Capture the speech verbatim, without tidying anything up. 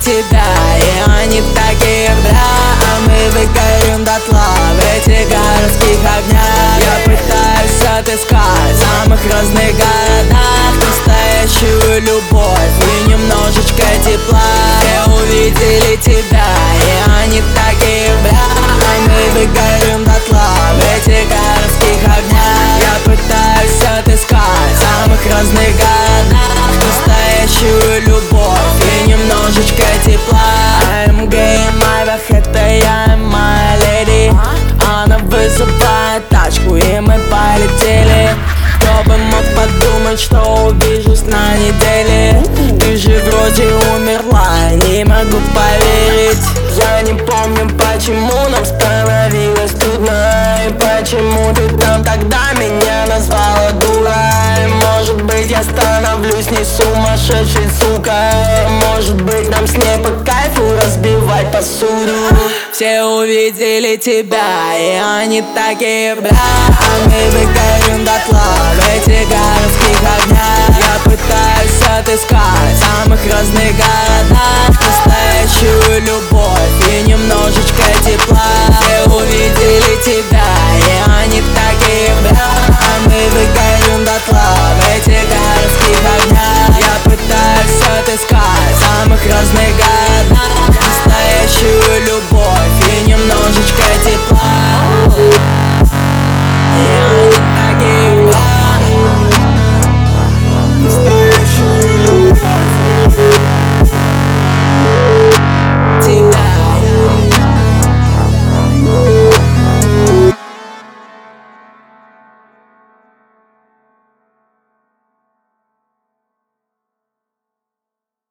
тебя, и они такие бля, а мы выгорим дотла в этих городских огнях. Я пытаюсь отыскать в самых разных городах настоящую любовь и немножечко тепла. Все увидели тебя, и они такие бля, а мы выгорим дотла в этих городских огнях. Я пытаюсь отыскать в самых разных городах настоящую любовь и немножечко тепла. I'm gay, my это я, моя леди. Она вызывает тачку, и мы полетели. Кто бы мог подумать, что увижусь на неделе. Ты же вроде умерла, не могу поверить. Я не помню, почему нам становилось трудно, и почему ты там тогда меня назвала дурой. Может быть, я становлюсь не сумасшедшей сукой. Может быть, нам с ней по кайфу разбивать посуду. Все увидели тебя, и они такие бля, а мы выгорим дотла в этих городских огнях. Я пытаюсь отыскать в самых разных городах